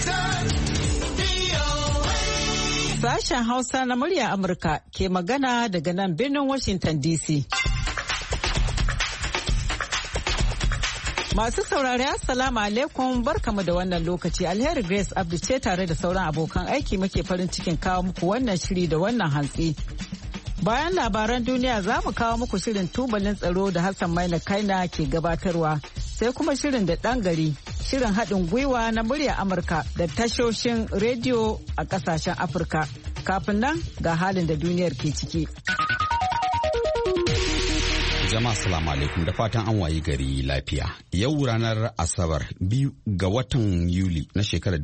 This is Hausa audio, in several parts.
Sashen Hausa na murya Amurka ke magana daga nan birnin Washington DC. Masu saurari Assalamu alaikum barkamu da wannan lokaci. Alheri Grace Abdu ce tare da sauran abokan aiki muke farin cikin kawo muku wannan shiri da wannan hantsi. Bayan labaran duniya za mu kawo muku shirin tubalin tsaro da Hassan Maina Kaina ke gabatarwa. Sai kuma shirin da ɗan gari, shirin haɗin gwiwa na murya Amurka da tashoshin rediyo a ƙasashen Afirka. Kafin nan ga halin da duniyar ke ciki. Jama'a salamu alaikum da fatan an wayi gari lafiya. Yau ranar Asabar 2 ga watan Yuli na shekarar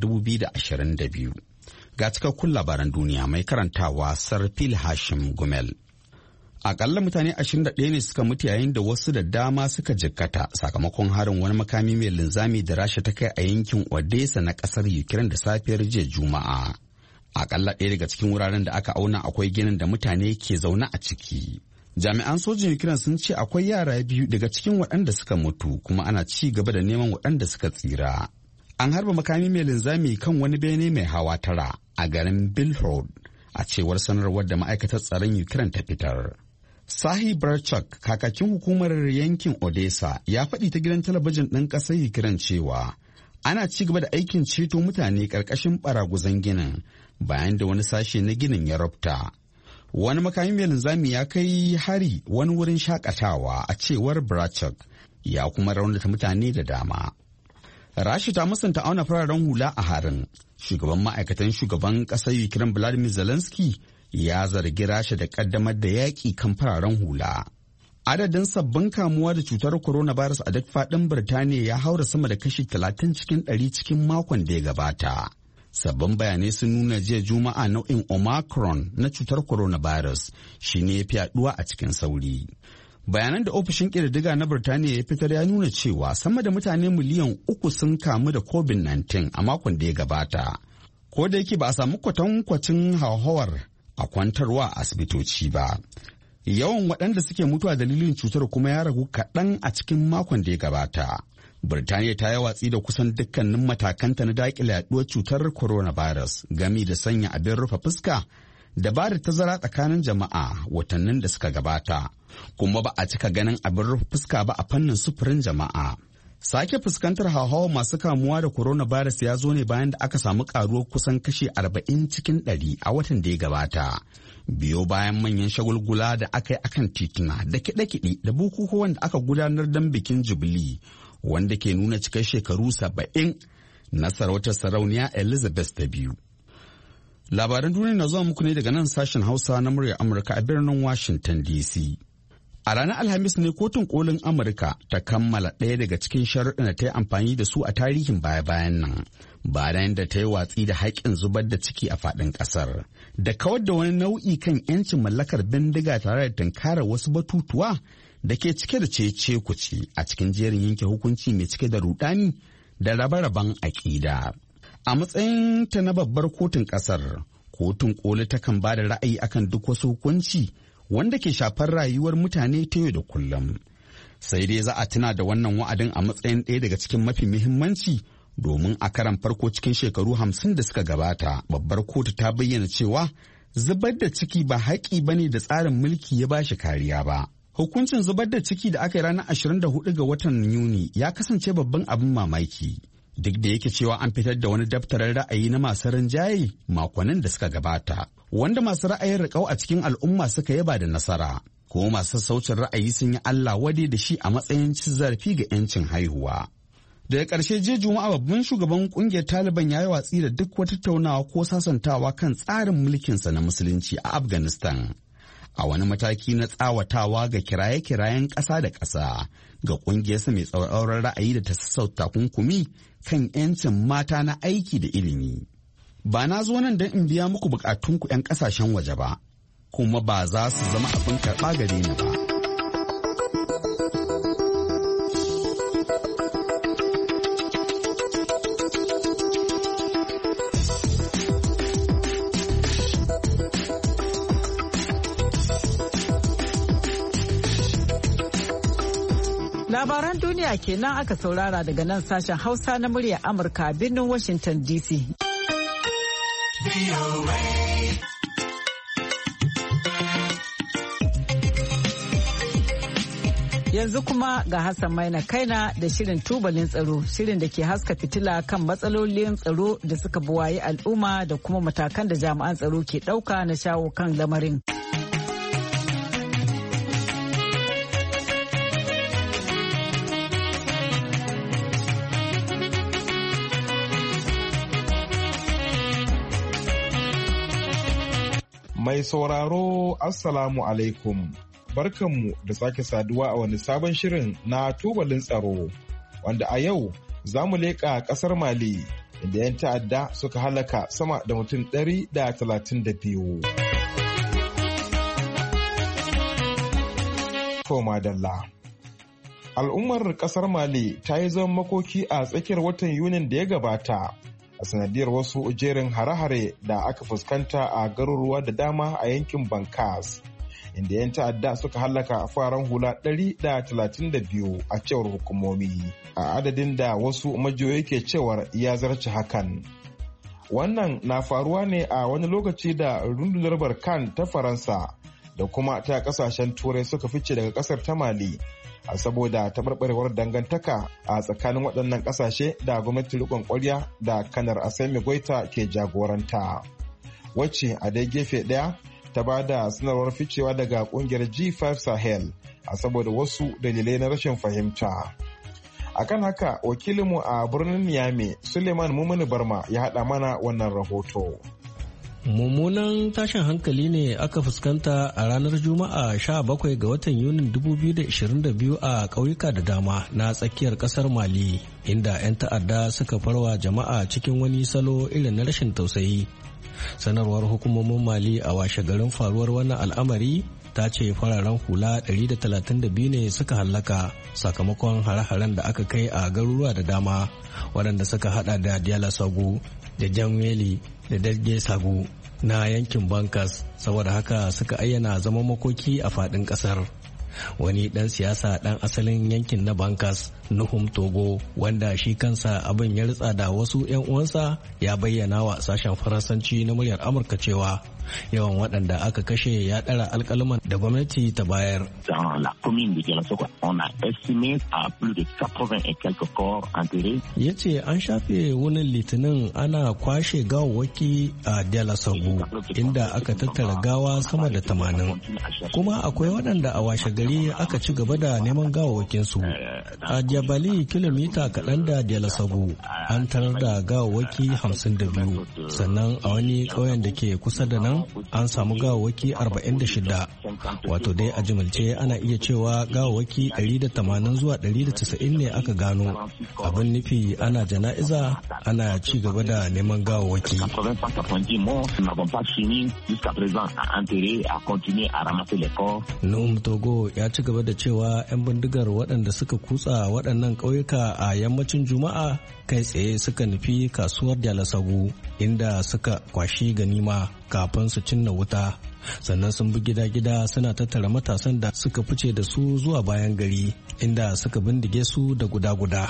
2022. Ga cikakkun labaran duniya mai karantawa Sarfil Hashim Gumel. Akalla mutane 21 ne suka mutu yayin da wasu da dama suka jikkata sakamakon harin wani makami mai linzami da Rasha ta kai a yankin Odessa na kasar Ukraine da safiyar jiya Juma'a. Akalla ɗaya daga cikin wuraren da aka auna akwai ginin da mutane ke zaune a ciki. Jami'an sojin Ukraine sun ce akwai yara 2 daga cikin waɗanda suka mutu kuma ana ci gaba da neman waɗanda suka tsira. An harba makami mai linzami kan wani bene mai hawa 9 a garin Belgorod a cewar sanarwar da ma'aikatar tsaron Ukraine ta fitar. Sahi Barchuk, kakakin hukumar yankin Odessa, ya faɗi ta gidan talabijin ɗin ƙasar Ukraine cewa ana ci gaba da aikin ceto mutane ƙarƙashin ɓaraguzan ginin bayan da wani sashe na ginin ya rupta. Wani makami mai linzami ya kai hari wani wurin shakatawa a cewar Barchuk, ya kuma raunata mutane da dama. Rasha ta musanta auna fararen hula a harin. Shugaban ma'aikatan shugaban ƙasar Ukraine Vladimir Zelensky ya zargi Rasha da kaddamar da yaƙi kan fararen hula. Adadin sabbin kamuwa da cutar coronavirus a duk faɗin Birtaniya ya haura sama da kashi 30 cikin 100 cikin makon da ya gabata. Sabbin bayanai sun nuna jiya Juma'a nau'in Omicron na cutar coronavirus shi ne ya fi yaduwa a cikin sauri. Bayanan da ofishin ƙididdiga na Birtaniya ya fitar ya nuna cewa sama da mutane miliyan 3 sun kamu da COVID-19 a makon da ya gabata. Ko da yake ba a samu kwatankwacin hauhawar a kwantarwa a asibitoci ba. Yawan waɗanda suke mutuwa dalilin cutar kuma ya ragu kaɗan a cikin makon da ya gabata. Birtaniya ta yi watsi da kusan dukkanin matakanta na daƙile yaɗuwar cutar coronavirus gami da sanya abin rufe fuska da ba da tazara tsakanin jama'a watannin da suka gabata. Kuma ba a cika ganin abin rufe fuska ba a fannin sufurin jama'a. Sake fuskantar hauhawar masu kamuwa da coronavirus ya zo ne bayan da aka samu karuwar kusan kashi 40 cikin 100 a watan da ya gabata. Biyo bayan manyan shagulgula da aka yi akan tituna da kiɗe-kiɗe da bukukuwan da aka gudanar don bikin Jubilee wanda ke nuna cikar shekaru 70 na sarautar sarauniya Elizabeth ta biyu. Labaran duniya na zuwa muku ne daga nan sashen Hausa na muryar Amurka a birnin Washington DC. A ranar Alhamis ne kotun kolin Amurka ta kammala ɗaya daga cikin sharuɗin da ta yi amfani da su a tarihin baya-bayan nan, bayan da ta yi watsi da haƙƙin zubar da ciki a faɗin ƙasar, da kawar da wani nau'i kan 'yancin mallakar bindiga tare da tunkarar wasu batutuwa da ke cike da cece-kuce a cikin jerin yanke hukunci mai cike da rudani da rabe-raben aƙida. A matsayin ta na babbar kotun ƙasar, kotun koli takan ba da ra'ayi akan duk wasu hukunci wanda ke shafar rayuwar mutane ta yau da kullum. Sai dai za a tuna da wannan wa'adin a matsayin ɗaya daga cikin mafi muhimmanci domin a karan farko cikin shekaru 50 da suka gabata babbar kotu ta bayyana cewa zubar da ciki ba haƙƙi bane da tsarin mulki ya bashi kariya ba. Hukuncin zubar da ciki da aka yi ranar 24 ga watan Yuni ya kasance babban abin mamaki. Duk da yake cewa an fitar da wani daftarin ra'ayi na masu rinjaye makonnin da suka gabata, wanda masu ra'ayin riƙau a cikin al'umma suka yaba da nasara, kuma masu sassaucin ra'ayi sun yi Allah wade da shi a matsayin cin zarafi ga 'yancin haihuwa. Daga ƙarshe jiya Juma'a babban shugaban ƙungiyar Taliban ya yi watsi da duk wata tattaunawa ko sasantawa kan tsarin mulkinsa na musulunci a Afghanistan. A wani mataki na tsawatawa ga kiraye-kirayen ƙasa da ƙasa ga ƙungiyarsa mai tsauraran ra'ayi da ta sassauta takunkumi kan 'yancin mata na aiki da ilimi. Ba na zo nan don in biya muku bukatunku 'yan ƙasashen waje ba, kuma ba za su zama abin karɓa gare ni ba. Labaran duniya kenan aka saurara daga nan sashen Hausa na muryar Amurka birnin Washington DC. Yanzu kuma ga Hassan Maina Kaina da shirin tubalin tsaro, shirin da ke haska fitila kan matsalolin tsaro da suka buwaye al'umma da kuma matakan da jami'an tsaro ke ɗauka na shawo kan lamarin. Mai sauraro Assalamu alaikum, barkanmu da sake saduwa a wani sabon shirin na tubalin tsaro wanda a yau za mu leƙa ƙasar Mali inda 'yan ta'adda suka halaka sama da mutum 132. Madalla. Al'ummar ƙasar Mali ta yi zaman makoki a tsakiyar watan Yunin da ya gabata a sanadiyar wasu jerin hare-hare da aka fuskanta a garuruwa da dama a yankin Bankas, inda 'yan ta'adda suka hallaka faran hula 132 a cewar hukumomi, a adadin da wasu majiyoyi ke cewar ya zarce hakan. Wannan na faruwa ne a wani lokaci da rundunar Barkan ta Faransa da kuma ta kasashen Turai suka fice daga kasar ta Mali a saboda taɓarɓarewar dangantaka a tsakanin waɗannan ƙasashe da gwamnatin riƙon ƙwarya da kanar Assimi Goita ke jagoranta, wacce a dai gefe ɗaya ta ba da sanarwar ficewa daga ƙungiyar G5 Sahel a saboda wasu dalilai na rashin fahimta. Akan haka wakilinmu a birnin Niamey Suleiman Mumuni Barma ya haɗa mana wannan rahoto. Mummunan tashin hankali ne aka fuskanta a ranar Juma'a 17 ga watan Yunin 2022 a ƙauyuka da dama na tsakiyar ƙasar Mali, inda 'yan ta'adda suka farwa jama'a cikin wani salo irin na rashin tausayi. Sanarwar hukumomin Mali a washe garin faruwar wannan al'amari ta ce fararen hula 132 ne suka hallaka sakamakon hare-haren da aka kai a garuruwa da dama, waɗanda suka hada da Diala Sagu da Janweli da Dalge Sagu na yankin Bankas, saboda haka suka ayyana zaman makoki a faɗin ƙasar. Wani ɗan siyasa ɗan asalin yankin na Bankas, Nuhum Togo, wanda shi kansa abin ya ritsa da wasu 'yan uwansa, ya bayyana wa sashen Faransanci na muryar Amurka cewa yawan waɗanda aka kashe ya ɗara alƙaluman da gwamnati ta bayar. Ya ce an shafe wunin litinin ana kwashe gawawwaki a Delasagu, inda aka tattara gawa sama da 80, kuma akwai waɗanda a washe gari aka ci gaba da neman gawawakinsu. A Jabali, kilomita kaɗan da Delasagu, an tarar da gawawaki 52, sannan a wani ƙauyen da ke kusa da nan an samu gawawaki 46, wato dai a jimilce ana iya cewa gawawaki 180 zuwa 190 ne aka gano. Abin nufi ana jana'iza, ana ci gaba da neman gawawaki. Nuhum Togo ya ci gaba da cewa 'yan bindigar waɗanda suka kutsa waɗannan ƙauyuka a yammacin Juma'a kai tsaye suka nufi kasuwar Dalasagu, inda suka kwashi ganima kafin su cinna wuta, sannan sun bi gida-gida suna tattara matasan da suka fice da su zuwa bayan gari, inda suka bindige su da guda-guda.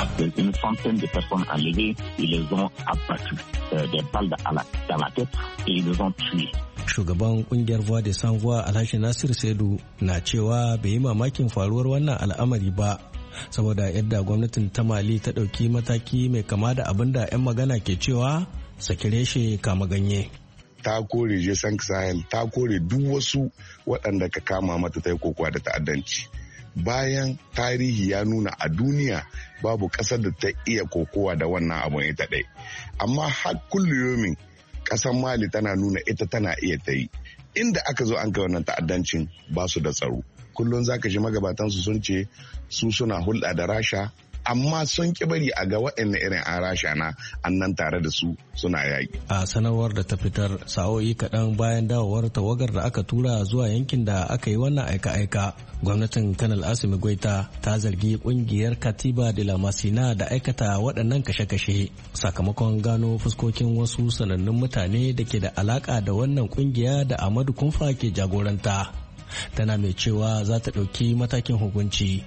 Shugaban kungiyar Voix de Sans Voix Alhaji Nasir Saidu na cewa bai yi mamakin faruwar wannan al'amari ba, saboda yadda gwamnatin ta Mali ta ɗauki mataki mai kama da abin da 'yan magana ke cewa saki reshe kama ganye. Ta kore G5 Sahel, ta kore duk wasu waɗanda ka kama mata ta yi kokowa da ta'addanci. Bayan tarihi ya nuna a duniya babu ƙasar da ta iya kokowa da wannan abun ita ɗai. Amma har kulliyomin ƙasar Mali tana nuna ita tana iya ta yi. Inda aka zo an kai wannan ta'addancin ba su da tsaro. Kullum za ka ji magabatansu sun ce su suna hulɗa da Rasha, amma sun ki bari a ga waɗanne irin an Rasha na annan tare da su suna yaƙi. A sanarwar da ta fitar sa'o'i kaɗan bayan dawowar tawagar da aka tura zuwa yankin da aka yi wannan aika-aika, gwamnatin Kanal Assimi Goita ta zargi ƙungiyar Katiba de la Masina da aikata waɗannan kashe-kashe sakamakon gano fuskokin wasu sanannun mutane da ke da alaƙa da wannan ƙungiya da Ahmadu Kumfa ke jagoranta. Tana mai cewa za ta ɗauki matakin hukunci.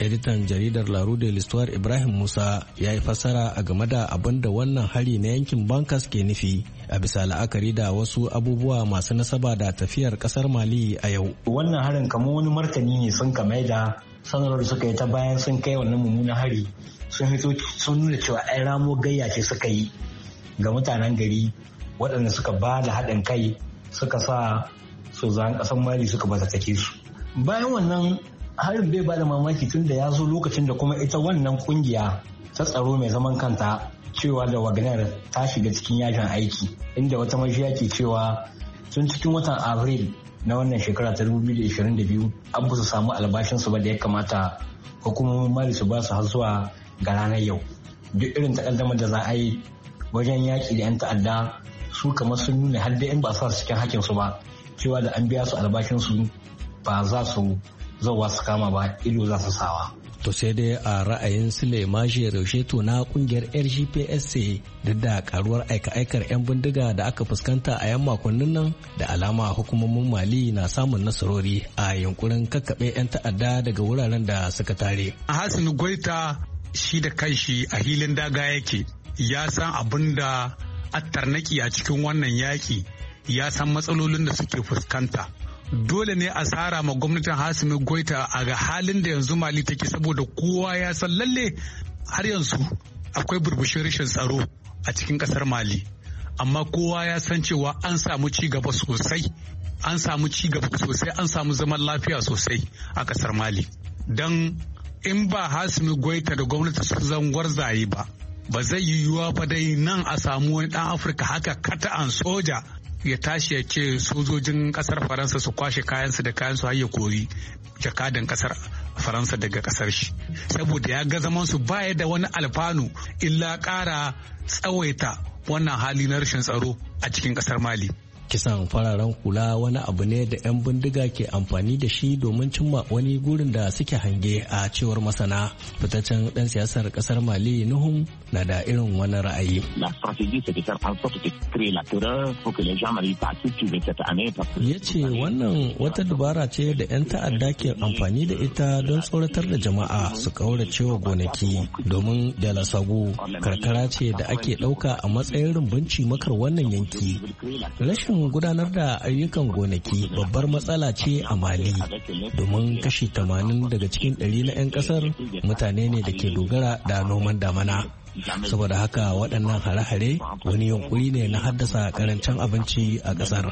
editan jaridar La Rue de l'Histoire Ibrahim Musa ya yi fassara a game da abin da wannan hari na yankin Bankas ke nufi a bisa la'akari da wasu abubuwa masu nasaba da tafiyar kasar Mali a yau. Wannan harin kamar wani martani ne sun kama da sanarwar suka yi ta bayan sun kai wannan mummunan hari sun fito sun nuna cewa ai ramo gayya ce suka yi ga mutanen gari waɗanda suka ba da haɗin kai suka sa sojan ƙasar Mali suka take su. Bayan wannan harin bai bada mamaki tun da ya zo lokacin da kuma ita wannan kungiya ta tsaro mai zaman kanta cewa da Wagner ta shiga cikin yajin aiki, inda wata majiya ke cewa tun cikin watan Abril na wannan shekara ta 2022 an ba su samu albashinsu ba da ya kamata hukumomin Mali su ba su har zuwa ga ranar yau. Duk irin takaddamar da za a yi wajen yaƙi da 'yan ta'adda su kamar sun nuna har da 'yan ba su cikin hakinsu ba cewa da an biya su albashinsu ba za su zauwa su kama ba, ido za su sawa. To sai dai a ra'ayin Sule Maje Rausheto na kungiyar RGPSC duk da karuwar aika-aikar 'yan bindiga da aka fuskanta a 'yan makonnin nan da alama hukumomin Mali na samun nasarori a yunkurin kakkaɓe 'yan ta'adda daga wuraren da suka tare. Hassan Goita shi da kanshi a hilin daga yake, ya san abin da attarnaki a cikin wannan yaki, ya san matsalolin da suke fuskanta. Dole ne a tsara ma gwamnatin Hasimi Goita a ga halin da yanzu Mali take, saboda kowa ya san lalle har yanzu akwai burbushin rashin tsaro a cikin kasar Mali, amma kowa ya san cewa an samu ci gaba sosai, an samu zaman lafiya sosai a kasar Mali. Dan in ba Hasimi Goita da gwamnati su zan gwarzaye ba zai yiwuwa ba dai nan a samu wani dan Afirka haka kata'an soja ya tashi ya ce sojojin kasar Faransa su kwashe kayansu da kayansu har ya kori jakadan kasar Faransa daga kasar shi, saboda ya ga zaman su baya da wani alfanu illa ƙara tsawaita wannan hali na rashin tsaro a cikin kasar Mali. Kisan fararen hula wani abu ne da 'yan bindiga ke amfani da shi domin cimma wani gurin da suke hange, a cewar masana. Fitaccen dan siyasar kasar Mali Nuhum na da irin wani ra'ayi. Ya ce wannan wata dabara ce da 'yan ta'adda ke amfani da ita don tsoratar da jama'a su kauracewa gonaki, domin Dalasagu karkara ce da ake ɗauka a matsayin rumbun cimakar wannan yanki. Rashin gudanar da ayyukan gonaki babbar matsala ce a Mali, domin kashi 80 daga cikin 100 na 'yan kasar mutane ne da ke dogara da noman damana. Saboda haka waɗannan hare-hare wani yunkuri ne na haddasa karancin abinci a ƙasar.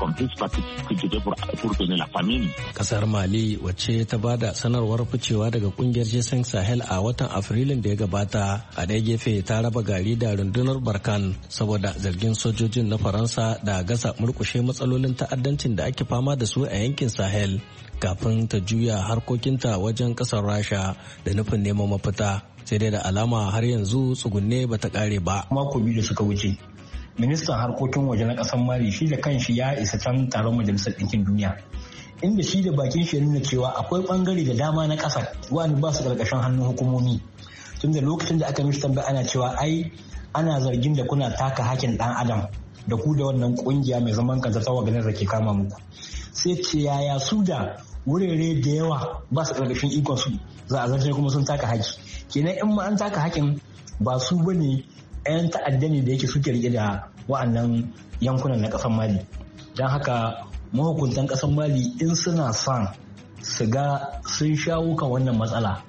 Ƙasar Mali, wacce ta bada sanarwar ficewa daga ƙungiyar G5 Sahel a watan Afrilun da ya gabata, a ɗaya gefe ta raba gari da rundunar Barkan saboda zargin sojojin na Faransa da gasa murƙushe matsalolin ta'addancin da ake fama da su a yankin Sahel, kafin ta juya harkokinta wajen ƙasar Rasha da nufin neman mafita. Sai dai da alama har yanzu tsugunne ba ta kare ba. Mako biyu da suka wuce, ministan harkokin waje na ƙasar Mali shi da kanshi ya isa can taron majalisar ɗinkin duniya, inda shi da bakin shi ya nuna cewa akwai ɓangare da dama na ƙasar wani ba su ƙarƙashin hannun hukumomi. Tunda lokacin da aka mishi tambaya ana cewa ai ana zargin da kuna taka hakin ɗan adam da ku da wannan ƙungiya mai zaman kanta ta Wagner da ke kama muku. Sai ce yaya su da wurare da yawa ba su ƙarƙashin ikon su za a zarce kuma sun taka haki. Kenan in ma an taka hakin ba su bane 'yan ta'adda ne da yake suke rike da wa'annan yankunan na ƙasar Mali. Don haka mahukuntan ƙasar Mali in suna son su ga sun shawo kan wannan matsala,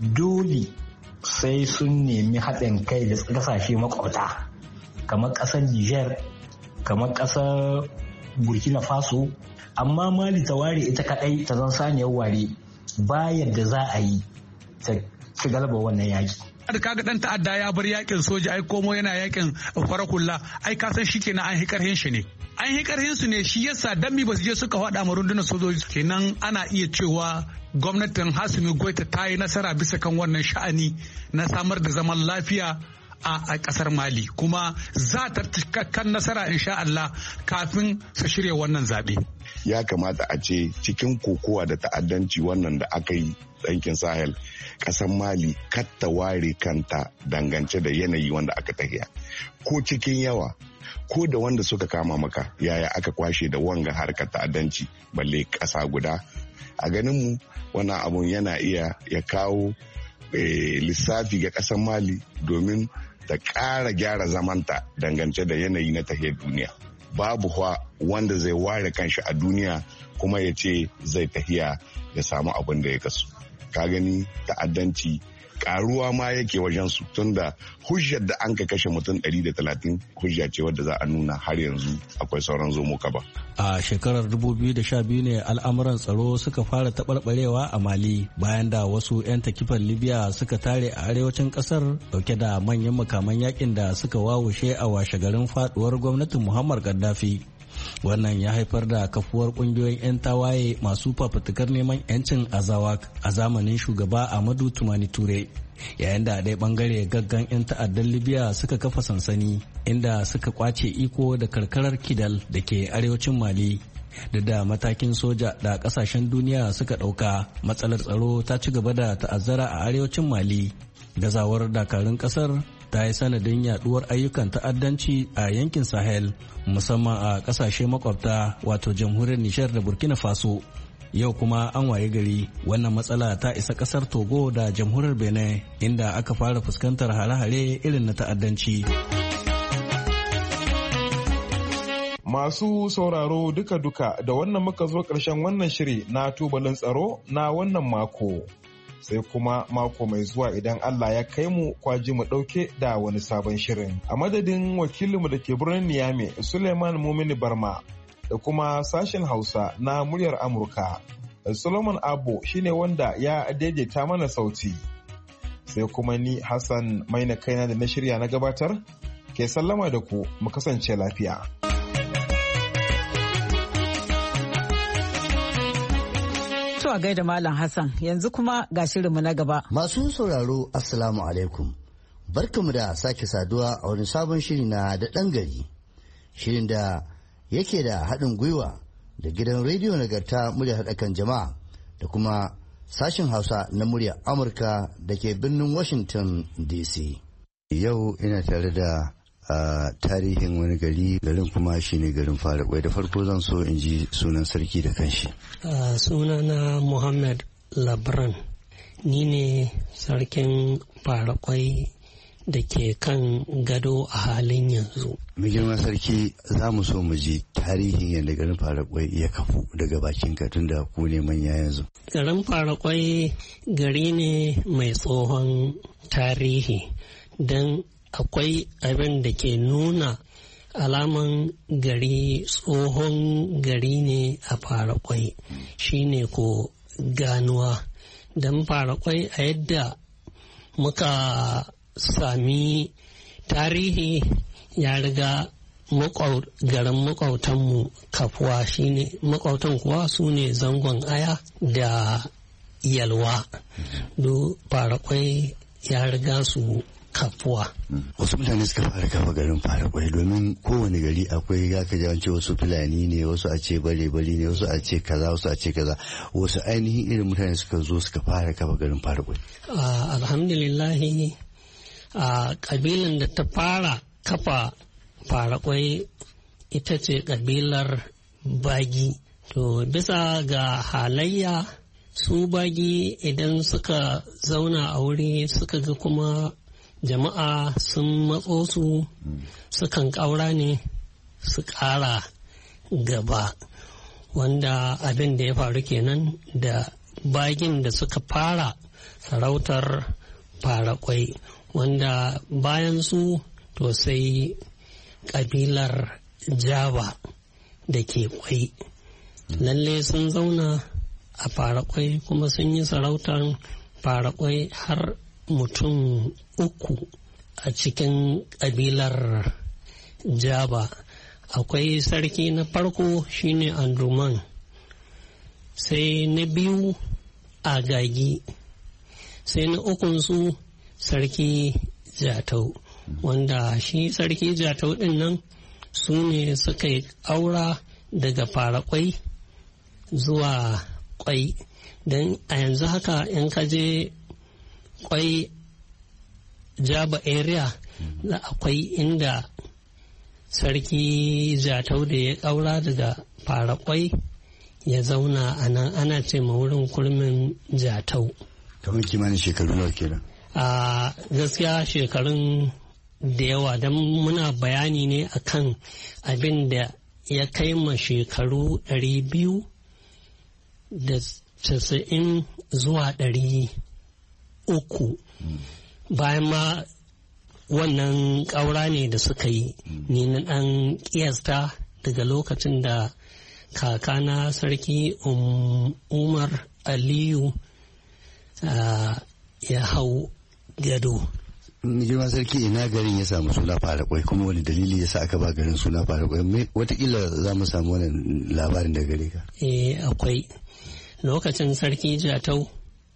dole sai sun nemi haɗin kai da ƙasashe makwabta kamar ƙasar Niger, kamar ƙasar Burkina Faso. Amma Mali ta ware ita kaɗai ta zan saniyar ware ba yadda za a yi ta ci galaba wannan yaki. Da kaga dan ta'adda ya bar yakin soja ai komo yana yakin farakulla, ai ka san shi kenan an hikarhin shi ne. An hikarhin su ne, shi yasa dan mi basu je suka faɗa ma rundunar sojoji. Kenan ana iya cewa gwamnatin Hasimi Goita ta yi nasara bisa kan wannan sha'ani na samar da zaman lafiya a kasar Mali, kuma za ta kan nasara insha Allah kafin su shirya wannan zaɓe. Ya kamata a ce cikin kokowa da ta'addanci wannan da aka yi yankin Sahel, kasar Mali katta ware kanta dangance da yanayi wanda aka tahiya, ko cikin yawa ko da wanda suka kama maka yaya aka kwashe da wanga harkar ta'addanci, balle ƙasa guda a ganin mu wannan abun yana iya ya kawo lissafi ga ƙasar Mali domin ta ƙara gyara zamanta dangance da yanayi na tahiyar duniya. Babu wanda zai ware kanshi a duniya kuma ya ce zai tahiya ya samu abin da ya kasu. Ka gani ta'addanci karuwa ma yake wajen su, tunda hujjar da an ka kashe mutum 130 hujja ce wadda za a nuna har yanzu akwai sauran zomo kaba. A shekarar 2012 ne al'amuran tsaro suka fara taɓarɓarewa a Mali bayan da wasu 'yan takifan Libya suka tare a arewacin ƙasar dauke da manyan makaman yakin da suka wawushe a washe garin faduwar gwamnatin Muhammad Gaddafi. Wannan ya haifar da kafuwar kungiyoyin 'yan tawaye masu fafutukar neman 'yancin Azawak a zamanin shugaba Ahmadu Tumani Ture, yayin da a ɗaya bangare gaggan 'yan ta'addan Libya suka kafa sansani inda suka kwace iko da karkarar Kidal da ke arewacin Mali. Da matakin soja da kasashen duniya suka ɗauka, matsalar tsaro ta ci gaba da ta'azzara a arewacin Mali. Gazawar dakarun ƙasar ta yi sanadin yaduwar ayyukan ta'addanci a yankin Sahel, musamman a kasashe makwabta wato jamhuriyar Nijar da Burkina Faso. Yau kuma an waye gari wannan matsala ta isa kasar Togo da jamhuriyar Benin, inda aka fara fuskantar hare-hare irin na ta'addanci. Masu sauraro duka-duka da wannan muka zo ƙarshen wannan shiri na tubalin tsaro na wannan mako. Sai kuma mako mai zuwa idan Allah ya kai mu kwaji mu ɗauke da wani sabon shirin. A madadin wakilinmu da ke birnin Niamey Suleiman Mumini Barma da kuma sashen Hausa na muryar Amurka, Solomon Abbo shine wanda ya daidaita mana sauti. Sai kuma ni Hassan Maina kaina da na shirya na gabatar ke sallama da ku mu kasance lafiya. A gaida Malam Hassan, yanzu kuma ga shirinmu na gaba. Masu sauraro Assalamu alaikum. Barkamu da sake saduwa a wani sabon shiri na da ɗan gari. Shirin da yake da haɗin gwiwa da gidan rediyo nagarta murya haɗakan jama'a da kuma sashen Hausa na murya Amurka da ke birnin Washington DC. Yau ina tare da tarihin wani garin kuma shine garin Farakwai. Da farko zan so in ji sunan sarki da kanshi. Sunana Muhammad Labran, ni ne sarkin Farakwai da ke kan gado a halin yanzu. Mai girma sarki, za mu so mu ji tarihin yadda garin Farakwai ya kafu daga bakin ka tunda ku ne manya yanzu. Garin Farakwai gari ne mai tsohon tarihi, don akwai abin da ke nuna alaman gari tsohon gari ne a Farakwai, shine ko ganuwa. Don Farakwai a yadda muka sami tarihi ya riga garin makwautanmu kafuwa, shine makwautan kuwa su ne Zangon Aya da Yalwa. Do Farakwai ya riga su kafuwa. Wasu mutane suka fara kafa garin Farakwai, domin kowane gari akwai zaka ji an ce wasu Fulani ne, wasu a ce bare-bari ne, wasu a ce kaza, wasu a ce kaza. Wasu ainihin irin mutane suka zo suka fara kafa garin Farakwai. Alhamdulillahi, kabilan da ta fara kafa Farakwai ita ce kabilar Bagi. To bisa ga halayya, su Bagi idan suka zauna a wuri suka ga kuma jama'a sun matso su, sukan ƙaura ne su ƙara gaba, wanda abin da ya faru kenan da Bagin da suka fara sarautar Farakwai, wanda bayan su to sai ƙabilar Jaba da ke Kwai. Lalle sun zauna a Farakwai kuma sun yi sarautar Farakwai har mutum 3 a cikin ƙabilar Jaba. Akwai sarki na farko shine Andruman, sai na biyu Agagi, sai na ukunsu sarki Jatau, wanda shi sarki Jatau din nan su ne suka yi aura daga Farakwai zuwa Kwai. Don a yanzu haka in ka je Kwai Jaba area akwai inda sarki Jatau da ya ƙaura daga Farakwai ya zauna a nan, ana ce ma wurin kurmin Jatau. Kamar kimanin shekaru nawa kenan? A gaskiya shekarun da yawa, don muna bayani ne akan abin da ya kai ma shekaru 290 zuwa 300 bayan ma wannan ƙaura ne da suka yi. Ni na ɗan ƙiyasta daga lokacin da kakana sarki Umar Aliyu ya hau gado. Girma sarki, ina garin ya samu suna Farakwai, kuma wani dalili ya sa aka ba garin suna Farakwai? Watakila za mu samu wannan labarin da gare ka. Akwai lokacin sarki Jatau,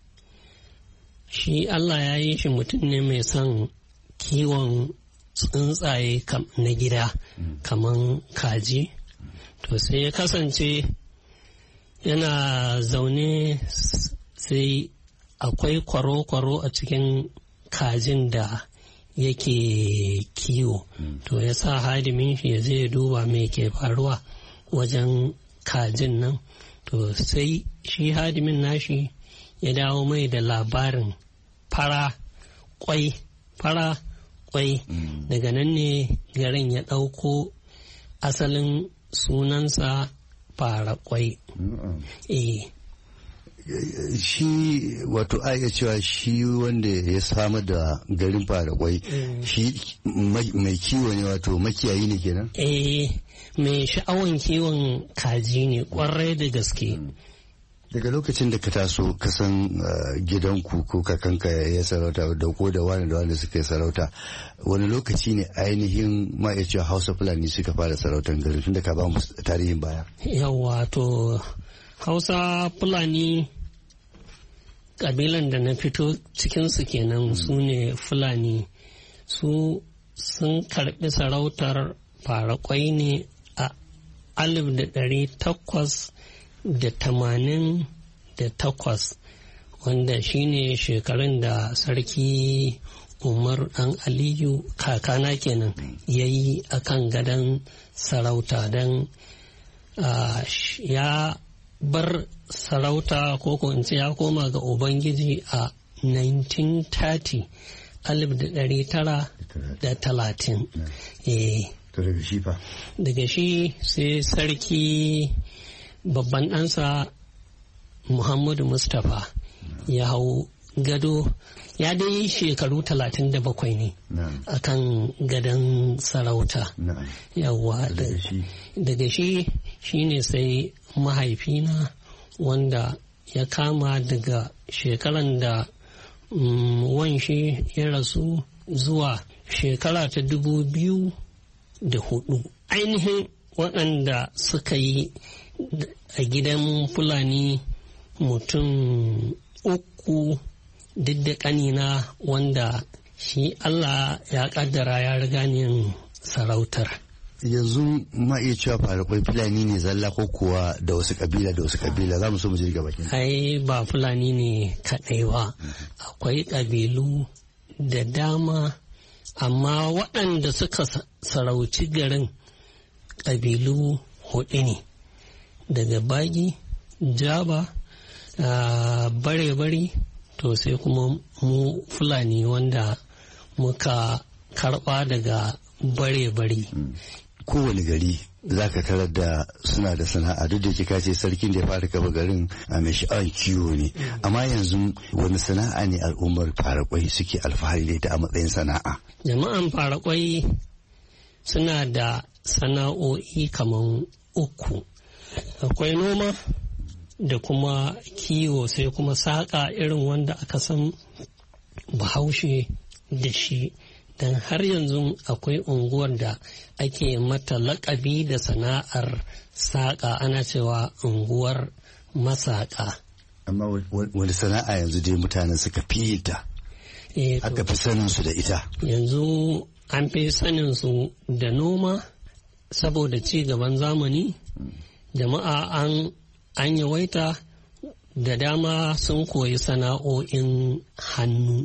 shi Allah ya yi shi mutum ne mai son kiwon tsuntsaye na gida kaman kaji. To sai ya kasance yana zaune, sai akwai kwaro-kwaro a cikin kajin da yake kiwo. To ya sa hadimin shi ya zai duba mai ke faruwa wajen kajin nan. To sai shi hadimin nashi ya dawo mai da labarin fara kwai. Daga nan ne garin ya ɗauko asalin sunansa Farakwai. Shi wato aya cewa shi wanda ya samar da garin Farakwai shi mai kiwo ne, wato makiyayi ne kenan? Mai sha'awan kiwon kaji ne kwarai da gaske. Daga lokacin da ka taso ka san gidanku ko kakanka ya sarauta da ko da wani suka yi sarauta, wani lokaci ne ainihin ma'aikacin Hausa Fulani suka fara sarautar garin, tun da ka ba mu tarihin baya? Yawa, to Hausa Fulani kabilan da na fito cikinsu kenan su ne Fulani. Su sun karbi sarautar Farakwai ne a 1888, wanda shine shekarun da sarki Umar dan Aliyu kakana kenan ya yi a kan gadon sarauta, don ya bar sarauta ko in ce ya koma ga Ubangiji a 1930. Daga shi sai sarki babban ɗansa Muhammadu Mustapha ya hau gado, ya dai shekaru 37 ne a kan gadon sarauta. Yawwa, daga shi ne sai mahaifina, wanda ya kama daga shekaran da wanshi ya rasu zuwa shekara ta 2004. Ainihin waɗanda suka yi a gidan Fulani mutum 3, duk da ƙanina, wanda shi Allah ya ƙaddara ya riga ni sarautar. Yanzu ma iya cewa Farakwai Fulani ne zalla ko kuwa da wasu kabila za mu so mu ji daga bakin? Ai ba Fulani ne kaɗai ba, akwai ƙabilu da dama, amma waɗanda suka sarauci garin ƙabilu 4 ne, daga Bagi, Jaba, Bare-bari, to sai kuma mu Fulani wanda muka karɓa daga Bare-bari. Kowane gari za ka tarar da suna da sana'a, duk da kika ce sarkin da ya fara kafa garin a mai sha'awar kiwo ne, amma yanzu wani sana'a ne al'ummar Farakwai suke alfahari da ita a matsayin sana'a? Jama'an Farakwai suna da sana'o'i kamar 3. Akwai noma da kuma kiwo, sai kuma saƙa irin wanda aka san Bahaushe da shi. Dan har yanzu akwai unguwar da ake mata laƙabi da sana'ar saƙa, ana cewa unguwar masaƙa. Amma wani sana'a yanzu dai mutanen suka fi ta, aka fi sanin su da ita? Yanzu an fi sanin su da noma, saboda ci gaban zamani. Jama'a an yawaita, da dama sun koyi sana'o'in hannu.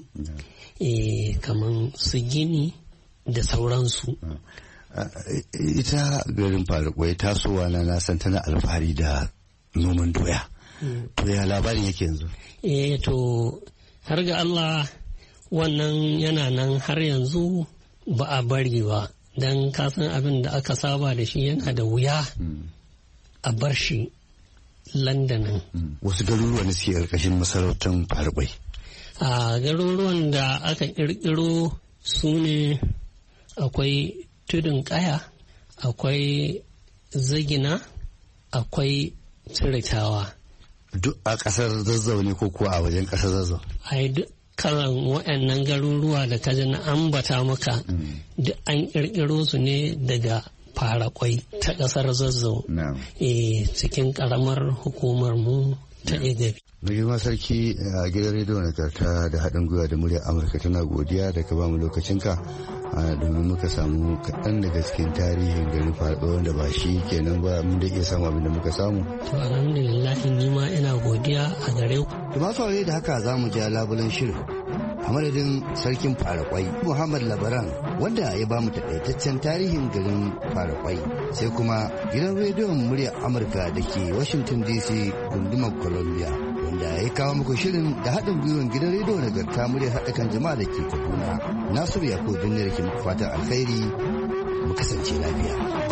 Kamar su gini da sauransu. Ita garin Farakwai tasowa na san tana alfahari da noman doya. To ya labarin yake yanzu? To har ga Allah wannan yana nan har yanzu ba a bari ba, don kasan abin da aka saba da shi yana da wuya a bar shi landanin. Wasu garuruwa ne suke ƙarƙashin masarautar Farakwai? A garuruwan da aka ƙirƙiro su ne akwai tudun ƙaya, akwai zagina, akwai tsiritawa. Duk a ƙasar Zazzau ne ko kuwa a wajen ƙasar Zazzau? Ai duk kalan waɗannan garuruwa da ka na ambata maka duk an ƙirƙiro su ne daga Farakwai ta ƙasar Zazzau. Cikin ƙaramar hukumar mu ta Igabi. Mai girma sarki a gidan rediyo nagarta da haɗin gwiwa da muryar Amurka tana godiya da ka ba mu lokacinka domin muka samu kaɗan daga cikin tarihin garin Farakwai wanda ba shi kenan ba mun da iya samu abin da muka samu. To alhamdulillah ni ma ina godiya a gare ku. To masu aure da haka za mu ja labulen shirin. A madadin sarkin Farakwai Muhammad Labaran wanda ya ba mu takaitaccen tarihin garin Farakwai, sai kuma gidan rediyon muryar Amurka da ke Washington DC gundumar Columbia wanda ya kawo muku shirin da haɗin gwiwan gidan rediyo nagarta muryar haɗa kan jama'a da ke Kaduna. Nasiru Yakubu Binne da ke muku fatan alkhairi, mu kasance lafiya.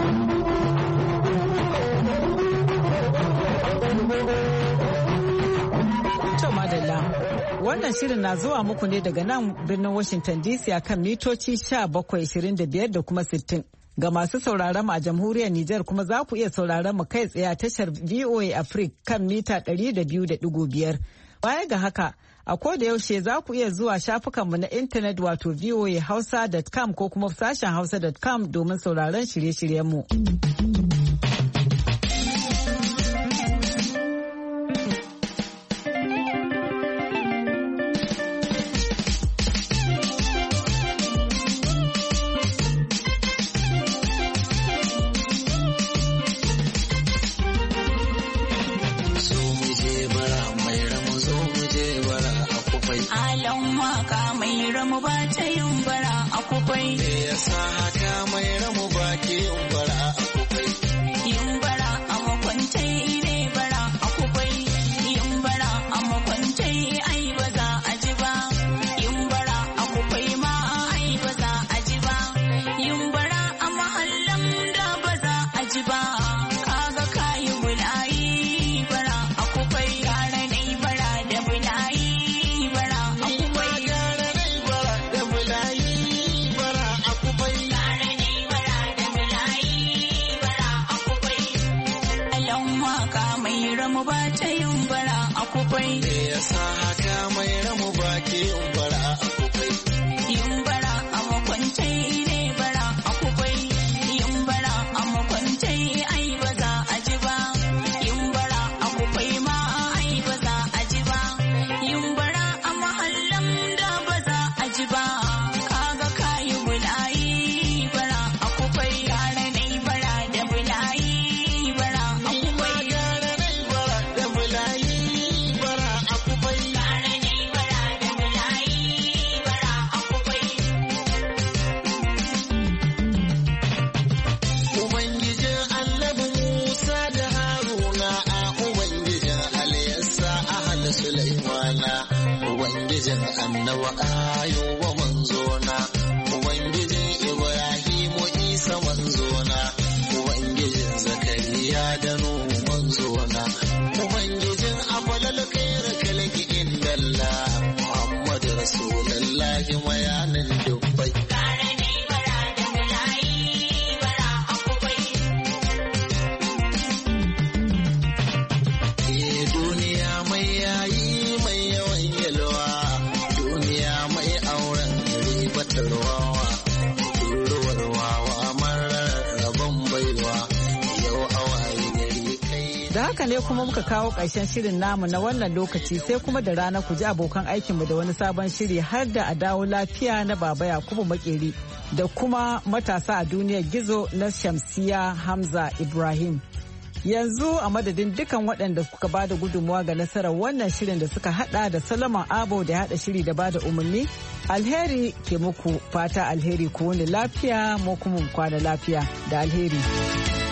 Wannan shirin na zuwa muku ne daga nan birnin Washington DC a kan mitoci 1725 da kuma 60. Ga masu sauraron mu a jamhuriyar Nijar kuma za ku iya sauraron mu kai tsaye a tashar VOA Africa kan mita 200.5. Baya ga haka, a koda yaushe za ku iya zuwa shafukanmu na intanet wato voahausa.com ko kuma sashen hausa.com domin sauraron shirye-shiryenmu. Ubangijin annawa ayuba manzona, Ubangijin Ibrahimu Isa manzona, Ubangijin Zakariya da Nuhu manzona, Ubangijin Afalal Khair Kalki Indalla, Muhammadu Rasulullahi mayanin dubbai. Haka ne kuma muka kawo ƙarshen shirin namu na wannan lokaci, sai kuma da rana ku ji abokan aikinmu da wani sabon shiri har da a dawo lafiya na Baba Yakubu Makeri da kuma matasa a duniyar gizo na Shamsiya Hamza Ibrahim. Yanzu a madadin dukan waɗanda suka ba da gudunmuwa ga nasarar wannan shirin da suka hada da Solomon Abo da ya hada shiri da ba da umarni, alheri ke muku fata alheri ku wani lafiya mu kuma kwana lafiya da alheri.